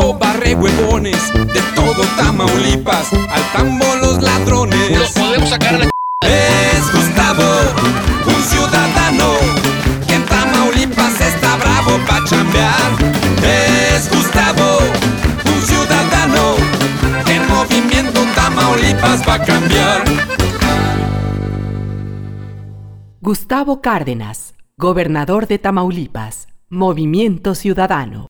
Gustavo barre huevones de todo Tamaulipas, al tambo los ladrones. Los podemos sacar a la Es Gustavo, un ciudadano que en Tamaulipas está bravo pa' chambear. Es Gustavo, un ciudadano que en movimiento Tamaulipas va a cambiar. Gustavo Cárdenas, gobernador de Tamaulipas, Movimiento Ciudadano.